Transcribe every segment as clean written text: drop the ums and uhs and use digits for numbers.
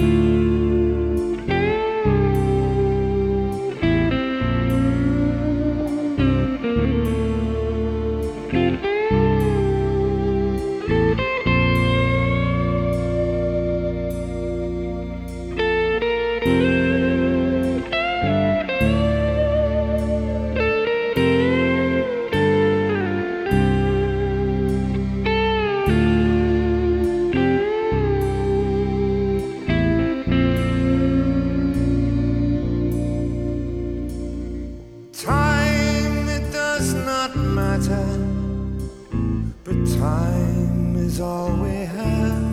Time, it does not matter, but time is all we have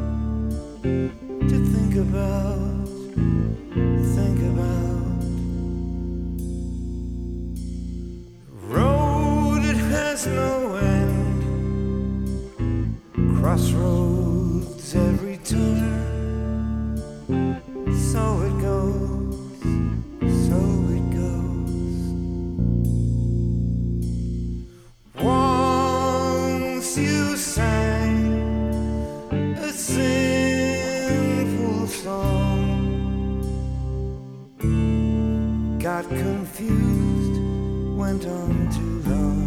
to think about, think about. Road, it has no end, crossroads every turn, so it goes, so it goes. You sang a simple song, got confused, went on too long.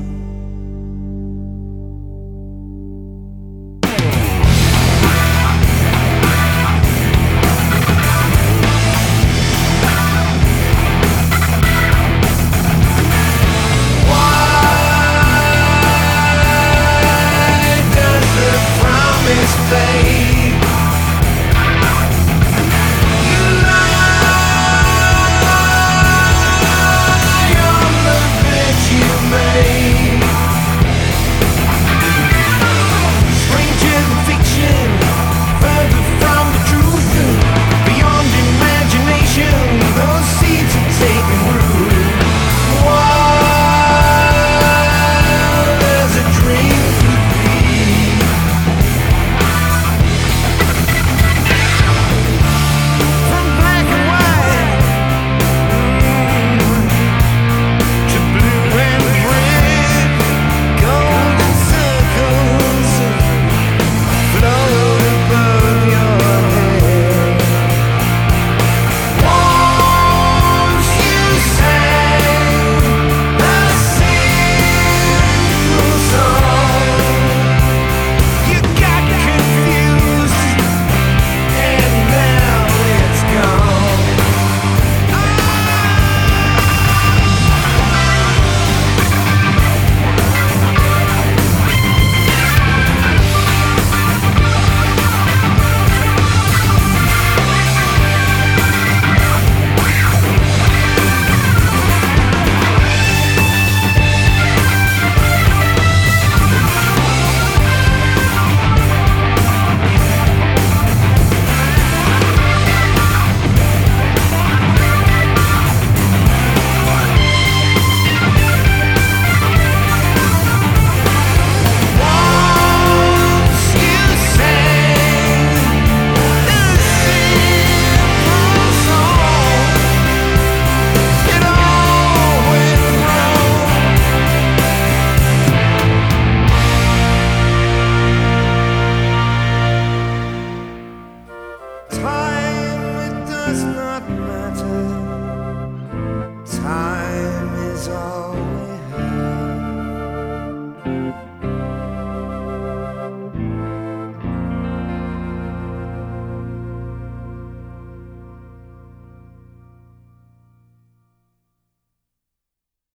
Time, it does not matter. Time is all